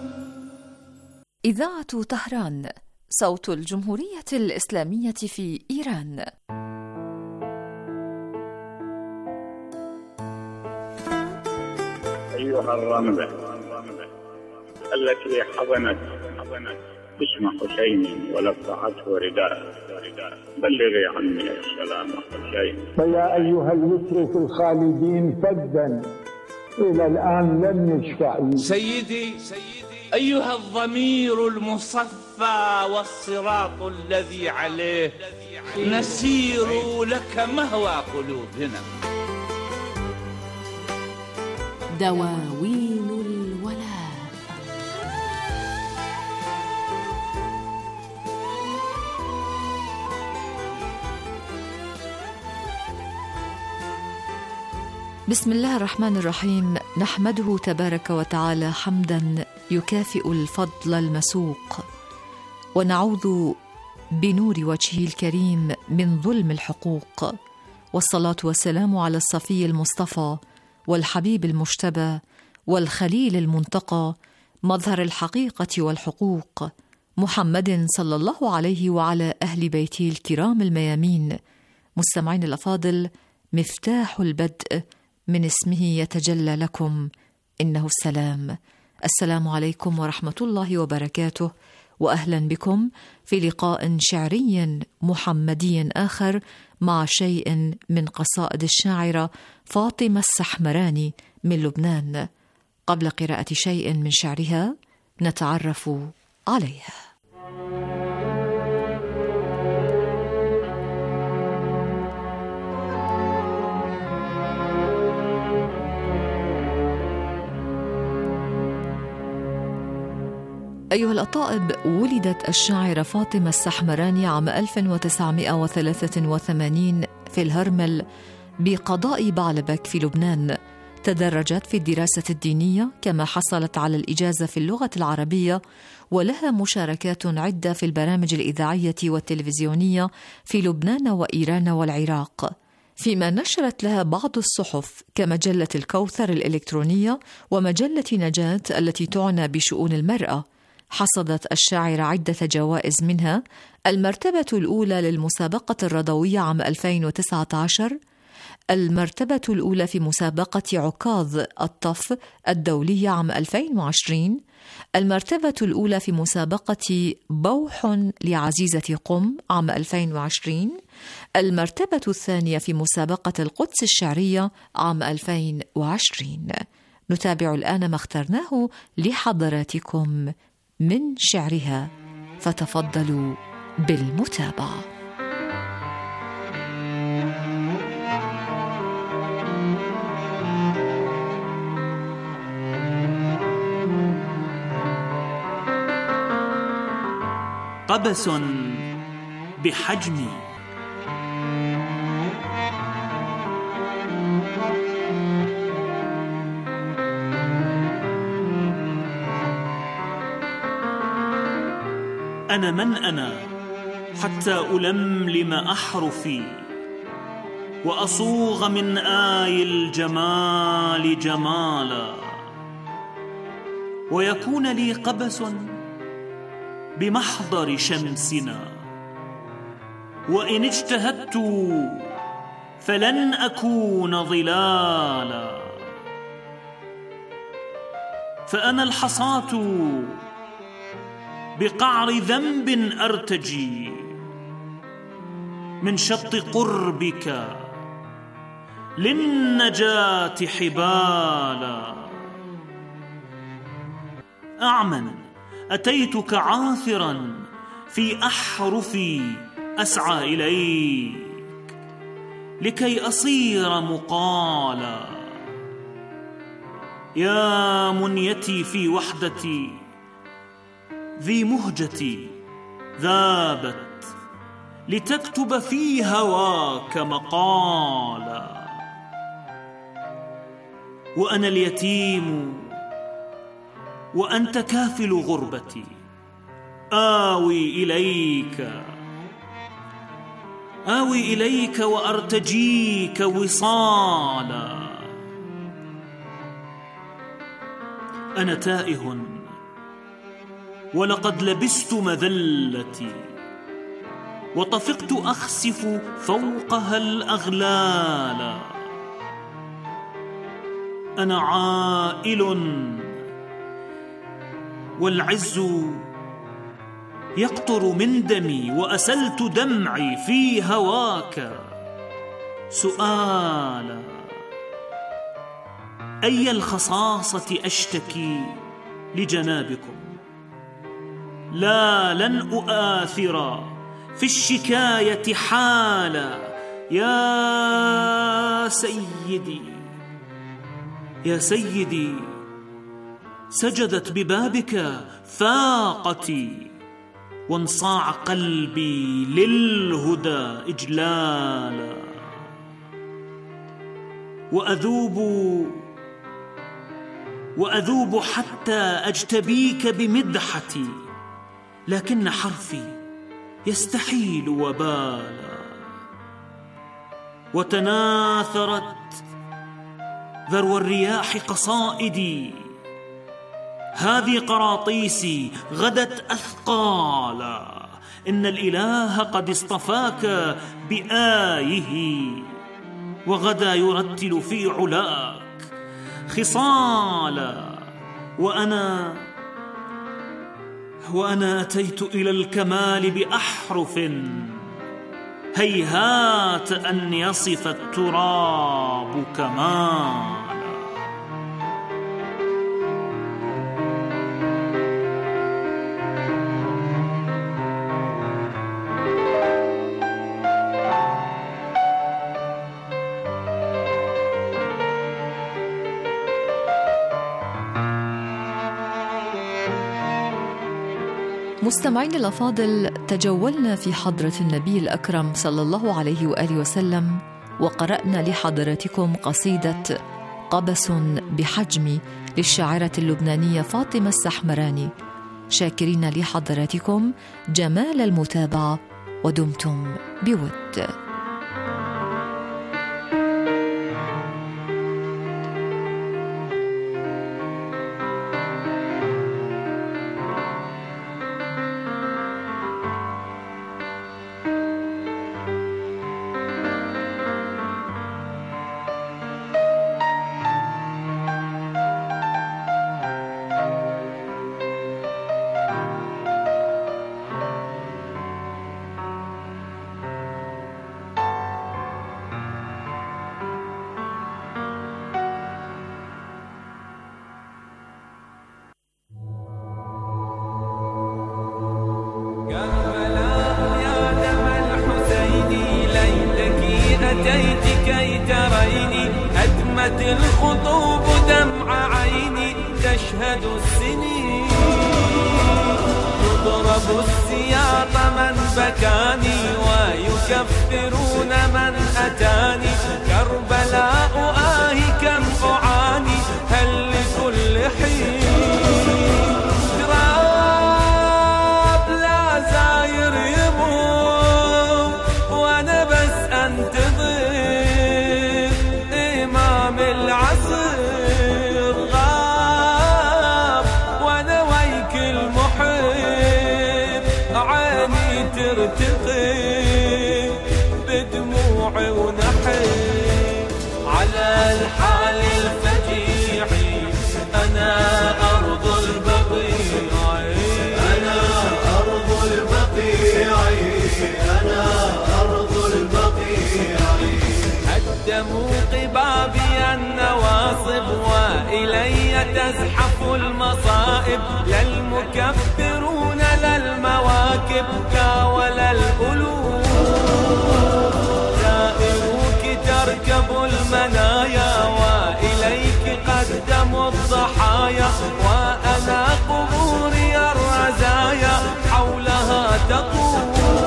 إذاعة طهران، صوت الجمهورية الإسلامية في إيران. أيها الرملة التي حضنت اسم حسين ولفعته رداء، بلغي عني السلام حسين. فيا أيها الوتر في الخالدين فدا إلى الآن لم يشفع. سيدي أيها الضمير المصفى والصراط الذي عليه نسير لك مهوى قلوبنا. دواوين الولاء. بسم الله الرحمن الرحيم. نحمده تبارك وتعالى حمدا يكافئ الفضل المسوق، ونعوذ بنور وجهه الكريم من ظلم الحقوق، والصلاة والسلام على الصفي المصطفى والحبيب المجتبى والخليل المنتقى، مظهر الحقيقة والحقوق، محمد صلى الله عليه وعلى أهل بيته الكرام الميامين. مستمعين الأفاضل، مفتاح البدء من اسمه يتجلى لكم، إنه السلام. السلام عليكم ورحمة الله وبركاته، وأهلا بكم في لقاء شعري محمدي آخر مع شيء من قصائد الشاعرة فاطمة السحمراني من لبنان. قبل قراءة شيء من شعرها نتعرف عليها. أيها الأطائب، ولدت الشاعرة فاطمة السحمراني عام 1983 في الهرمل بقضاء بعلبك في لبنان. تدرجت في الدراسة الدينية، كما حصلت على الإجازة في اللغة العربية، ولها مشاركات عدة في البرامج الإذاعية والتلفزيونية في لبنان وإيران والعراق، فيما نشرت لها بعض الصحف كمجلة الكوثر الإلكترونية ومجلة نجاة التي تعنى بشؤون المرأة. حصدت الشاعرة عدة جوائز، منها المرتبة الأولى للمسابقة الرضوية عام 2019، المرتبة الأولى في مسابقة عكاظ الطف الدولية عام 2020، المرتبة الأولى في مسابقة بوح لعزيزة قم عام 2020، المرتبة الثانية في مسابقة القدس الشعرية عام 2020. نتابع الآن ما اخترناه لحضراتكم من شعرها، فتفضلوا بالمتابعة. قبس بحجمي، أنا من أنا حتى ألملم أحرفي، وأصوغ من آي الجمال جمالا، ويكون لي قبس بمحضر شمسنا، وإن اجتهدت فلن أكون ظلالا، فأنا الحصاة بقعر ذنب أرتجي من شط قربك للنجاة حبالا. أعمى أتيتك عاثرا في أحرفي أسعى إليك لكي أصير مقالا. يا منيتي في وحدتي ذي مهجتي ذابت لتكتب في هواك مقالا. وأنا اليتيم وأنت كافل غربتي، آوي إليك وأرتجيك وصالا. أنا تائه ولقد لبست مذلتي، وطفقت أخسف فوقها الأغلال. أنا عائل والعز يقطر من دمي، وأسلت دمعي في هواك سؤالا. أي الخصاصة أشتكي لجنابكم، لا لن أؤاثر في الشكاية حالا. يا سيدي سجدت ببابك فاقتي، وانصاع قلبي للهدى إجلالا. وأذوب حتى أجتبيك بمدحتي، لكن حرفي يستحيل وبالا. وتناثرت ذرو الرياح قصائدي، هذه قراطيسي غدت أثقالا. إن الإله قد اصطفاك بآيه، وغدا يرتل في علاك خصالا. وأنا أتيت إلى الكمال بأحرف، هيهات أن يصف التراب كمالا. مستمعين الأفاضل، تجولنا في حضرة النبي الأكرم صلى الله عليه وآله وسلم، وقرأنا لحضراتكم قصيدة قبس بحجمي للشاعرة اللبنانية فاطمة السحمراني، شاكرين لحضراتكم جمال المتابعة، ودمتم بود. أتيت كي تريني، أدمت الخطوب دمع عيني، تشهد السنين يضرب السياط من بكاني، ويكفرون من أتاني. كربلاء كم أعاني، هل لكل حين تراب لا زاير يموت، وأنا بس أنتظر ترتقي بدموع ونحي على الحال الفجيع. أنا أرض البقيع، أنا أرض البقيع، أنا أرض البقيع. هدموا قبابي النواصب وإلي تزحف المصائب. لا المكبرون لا المواكب كاول الألوف. دائروك تركب المنايا وإليك قدموا الضحايا. وأنا قبوري الرزايا حولها تطوف.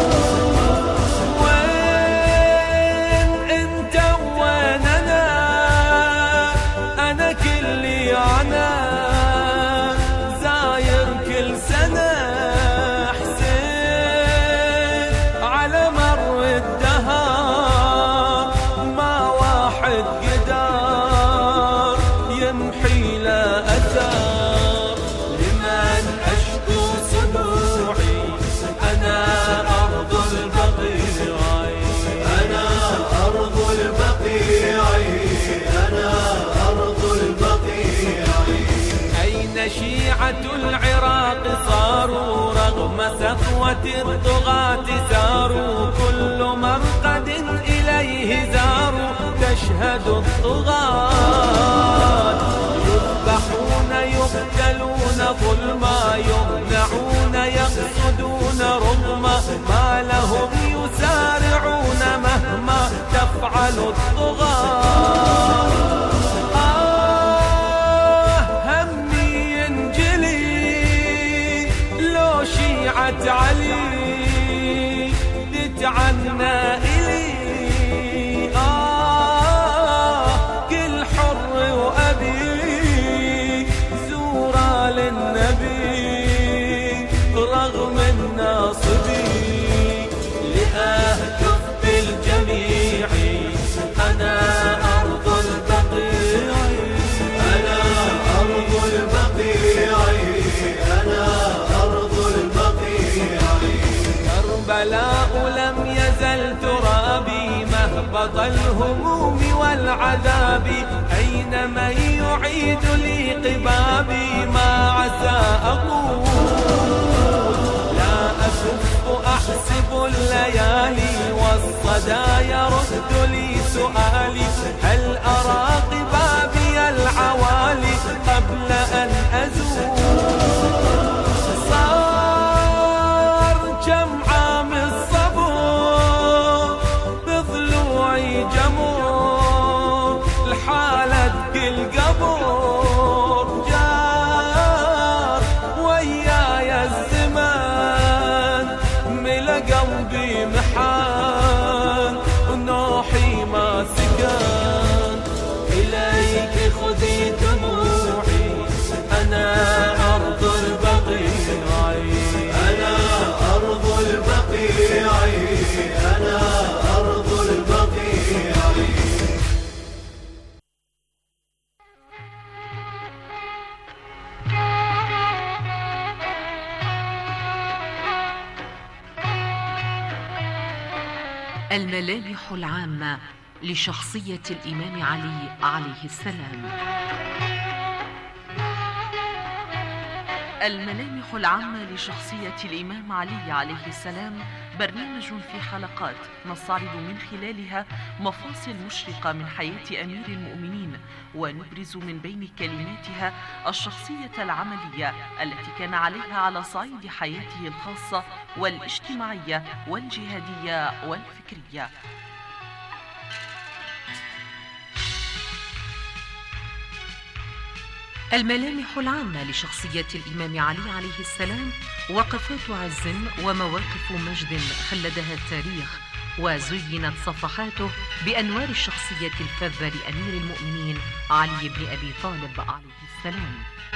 شيعة العراق صاروا رغم سطوة الطغاة ساروا. كل مرقد إليه زاروا تشهد الطغاة. يذبحون يقتلون ظلما يمنعون يقصدون رغما. ما لهم يسارعون مهما تفعل الطغاة. علي تتعنى إلي كل حر وأبي زورا للنبي رغم الناصبي. لأهتف بالجميع أنا أرض البقيع، أنا أرض البقيع، أنا أرض البقيع. كربلاء لم يزل ترابي مهبط الهموم والعذاب. أين من يعيد لي قبابي ما عسى أقول. لا أكف أحسب الليالي والصدى يرد لي سؤالي. هل أرى قبابي العوالي قبل أن أزول. الملامح العامة لشخصية الإمام علي عليه السلام. الملامح العامة لشخصية الإمام علي عليه السلام برنامج في حلقات نستعرض من خلالها مفاصل مشرقة من حياة أمير المؤمنين، ونبرز من بين كلماتها الشخصية العملية التي كان عليها على صعيد حياته الخاصة والاجتماعية والجهادية والفكرية. الملامح العامة لشخصية الإمام علي عليه السلام وقفات عز ومواقف مجد خلدها التاريخ، وزينت صفحاته بأنوار الشخصية الفذة لأمير المؤمنين علي بن أبي طالب عليه السلام.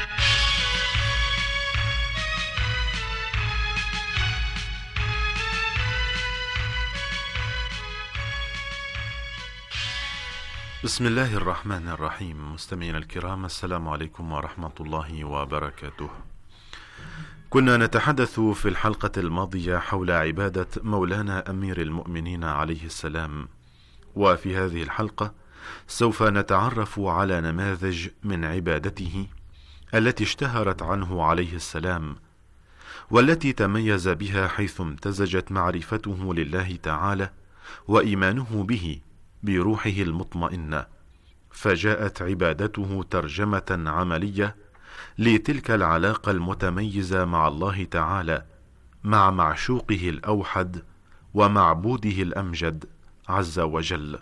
بسم الله الرحمن الرحيم. مستمعينا الكرام، السلام عليكم ورحمة الله وبركاته. كنا نتحدث في الحلقة الماضية حول عبادة مولانا أمير المؤمنين عليه السلام، وفي هذه الحلقة سوف نتعرف على نماذج من عبادته التي اشتهرت عنه عليه السلام، والتي تميز بها حيث امتزجت معرفته لله تعالى وإيمانه به بروحه المطمئنة، فجاءت عبادته ترجمة عملية لتلك العلاقة المتميزة مع الله تعالى، مع معشوقه الأوحد ومعبوده الأمجد عز وجل.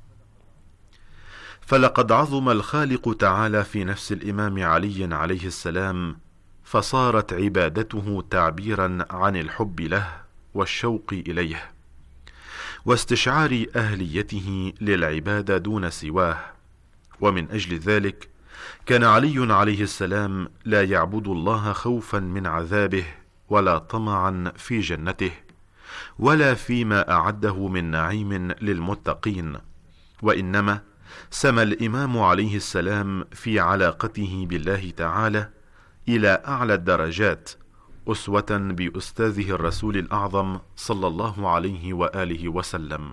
فلقد عظم الخالق تعالى في نفس الإمام علي عليه السلام، فصارت عبادته تعبيرا عن الحب له والشوق إليه واستشعار أهليته للعبادة دون سواه. ومن أجل ذلك كان علي عليه السلام لا يعبد الله خوفا من عذابه ولا طمعا في جنته ولا فيما أعده من نعيم للمتقين، وإنما سمى الإمام عليه السلام في علاقته بالله تعالى إلى أعلى الدرجات، أسوة بأستاذه الرسول الأعظم صلى الله عليه وآله وسلم.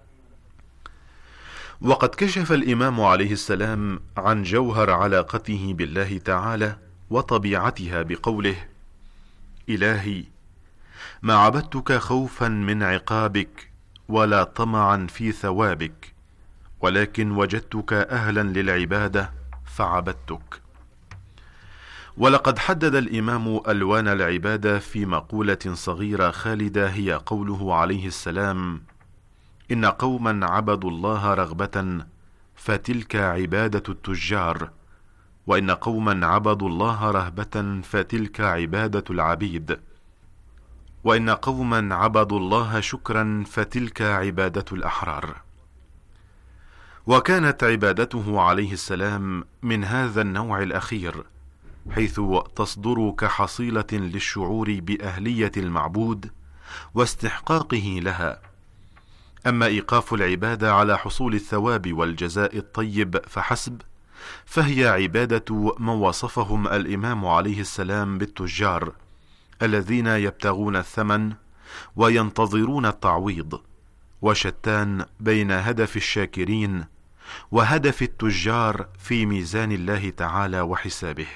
وقد كشف الإمام عليه السلام عن جوهر علاقته بالله تعالى وطبيعتها بقوله: إلهي ما عبدتك خوفا من عقابك ولا طمعا في ثوابك، ولكن وجدتك أهلا للعبادة فعبدتك. ولقد حدد الإمام ألوان العبادة في مقولة صغيرة خالدة، هي قوله عليه السلام: إن قوما عبدوا الله رغبة فتلك عبادة التجار، وإن قوما عبدوا الله رهبة فتلك عبادة العبيد، وإن قوما عبدوا الله شكرا فتلك عبادة الأحرار. وكانت عبادته عليه السلام من هذا النوع الأخير، حيث تصدر كحصيلة للشعور بأهلية المعبود واستحقاقه لها. أما إيقاف العبادة على حصول الثواب والجزاء الطيب فحسب، فهي عبادة من وصفهم الإمام عليه السلام بالتجار، الذين يبتغون الثمن وينتظرون التعويض، وشتان بين هدف الشاكرين وهدف التجار في ميزان الله تعالى وحسابه.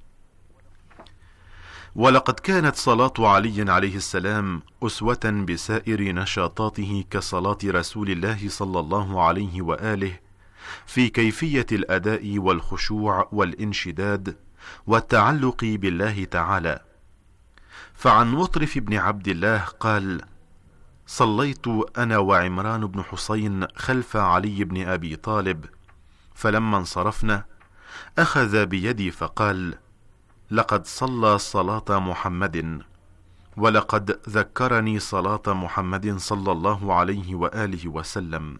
ولقد كانت صلاة علي عليه السلام أسوة بسائر نشاطاته كصلاة رسول الله صلى الله عليه وآله في كيفية الأداء والخشوع والانشداد والتعلق بالله تعالى. فعن مطرف بن عبد الله قال: صليت أنا وعمران بن حسين خلف علي بن أبي طالب، فلما انصرفنا أخذ بيدي فقال: لقد صلى صلاة محمد، ولقد ذكرني صلاة محمد صلى الله عليه وآله وسلم.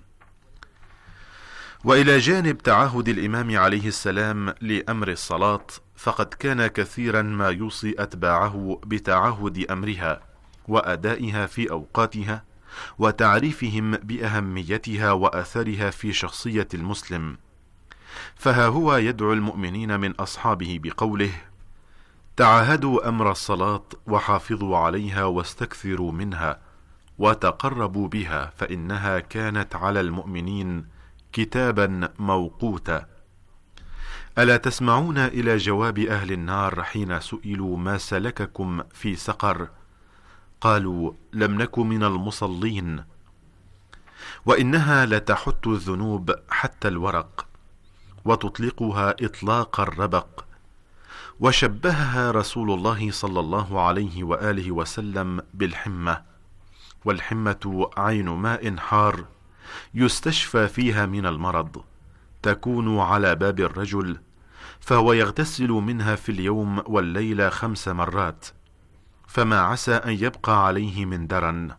وإلى جانب تعهد الإمام عليه السلام لأمر الصلاة، فقد كان كثيرا ما يوصي أتباعه بتعهد أمرها وأدائها في أوقاتها وتعريفهم بأهميتها وأثرها في شخصية المسلم. فها هو يدعو المؤمنين من أصحابه بقوله: تعاهدوا أمر الصلاة وحافظوا عليها واستكثروا منها وتقربوا بها، فإنها كانت على المؤمنين كتابا موقوتا. ألا تسمعون إلى جواب أهل النار حين سئلوا ما سلككم في سقر؟ قالوا: لم نك من المصلين. وإنها لتحت الذنوب حتى الورق وتطلقها إطلاق الربق. وشبهها رسول الله صلى الله عليه وآله وسلم بالحمة، والحمة عين ماء حار يستشفى فيها من المرض، تكون على باب الرجل، فهو يغتسل منها في اليوم والليلة 5 مرات، فما عسى أن يبقى عليه من درن.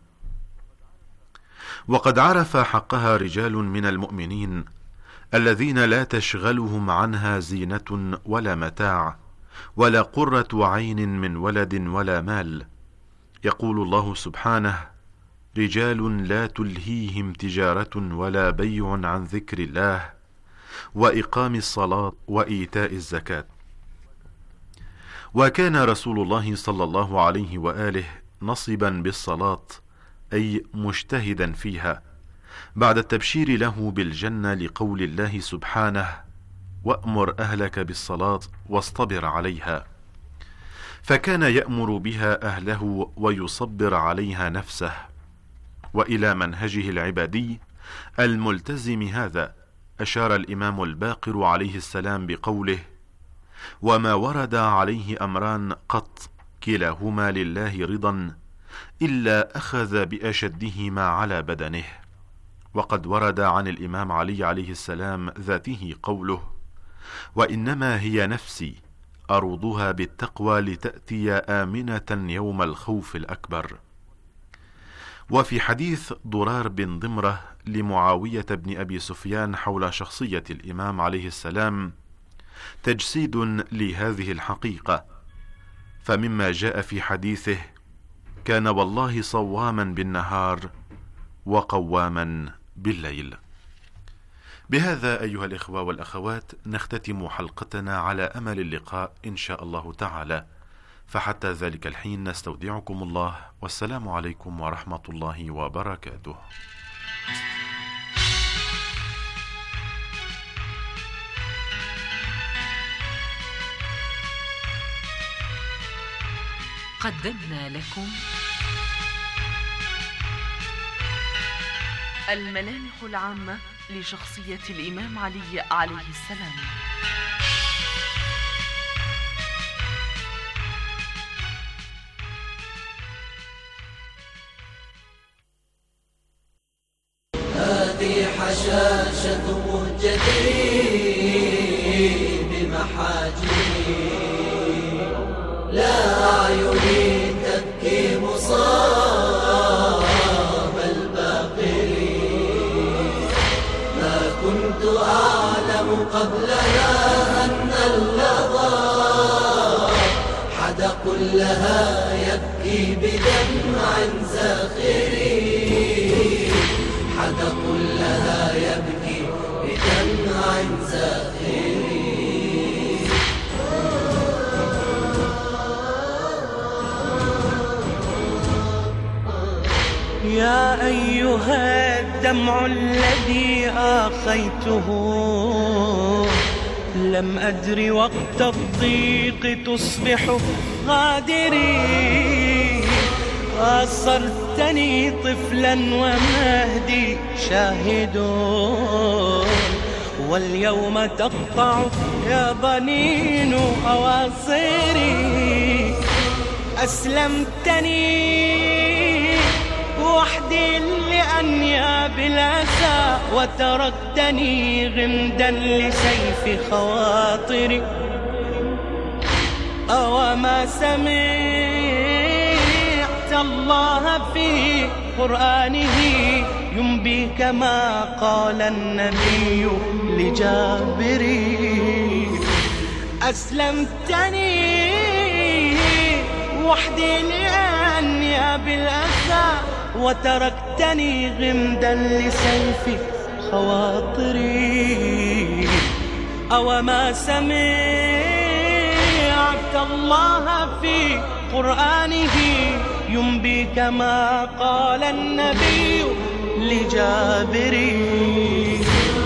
وقد عرف حقها رجال من المؤمنين الذين لا تشغلهم عنها زينة ولا متاع ولا قرة عين من ولد ولا مال. يقول الله سبحانه: رجال لا تلهيهم تجارة ولا بيع عن ذكر الله وإقام الصلاة وإيتاء الزكاة. وكان رسول الله صلى الله عليه وآله نصبا بالصلاة، أي مجتهدا فيها، بعد التبشير له بالجنة لقول الله سبحانه: وأمر أهلك بالصلاة واصطبر عليها. فكان يأمر بها أهله ويصبر عليها نفسه. وإلى منهجه العبادي الملتزم هذا أشار الإمام الباقر عليه السلام بقوله: وما ورد عليه أمران قط كلاهما لله رضا إلا أخذ بأشدهما على بدنه. وقد ورد عن الإمام علي عليه السلام ذاته قوله: وإنما هي نفسي أروضها بالتقوى لتأتي آمنة يوم الخوف الأكبر. وفي حديث ضرار بن ضمرة لمعاوية بن أبي سفيان حول شخصية الإمام عليه السلام تجسيد لهذه الحقيقة، فمما جاء في حديثه: كان والله صواما بالنهار وقواما بالليل. بهذا أيها الإخوة والأخوات نختتم حلقتنا على أمل اللقاء إن شاء الله تعالى، فحتى ذلك الحين نستودعكم الله، والسلام عليكم ورحمة الله وبركاته. قدمنا لكم الملامح العامة لشخصية الإمام علي عليه السلام. هذه حشاشة مهجتي بمحاجري، لا أعيني تبكي مصاب الباقرين. ما كنت أعلم قبلها أن اللظى حدق لها يبكي بدمع زاخرين، حدق لها يبكي بدمع زاخرين. يا أيها الدمع الذي آخيته، لم أدر وقت الضيق تصبح غادري. أصرتني طفلا ومهدي شاهد، واليوم تقطع يا ضنين أواصري. أسلمتني وحدي لأنياب الأسى، وتركتني غمدا لسيف خواطري. أوما سمعت الله في قرآنه ينبي كما قال النبي لجابري. أسلمتني وحدي لأنياب الأسى، وتركتني غمدا لسيف خواطري. أوما سمعت الله في قرآنه ينبي كما قال النبي لجابري.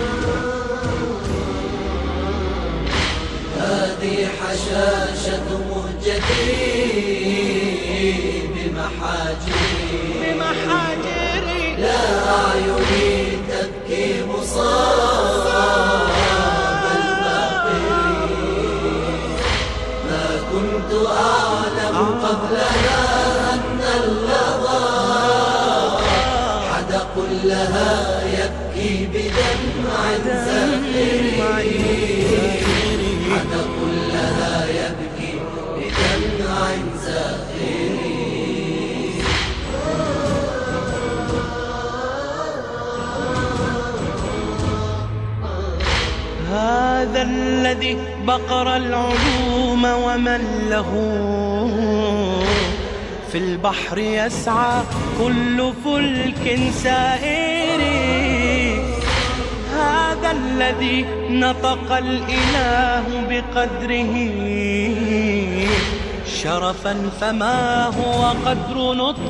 هذه حشاشة مهجتي بمحاجري، لا أعيني تبكي مصاب الباقرين. ما كنت أعلم قبلها أن اللظى حدق لها يبكي بدمع زاخرين، حدق لها يبكي بدمع زاخرين. هذا الذي بقر العلوم ومن له في البحر يسعى كل فلك سائر. هذا الذي نطق الإله بقدره شرفا فما هو قدر نطق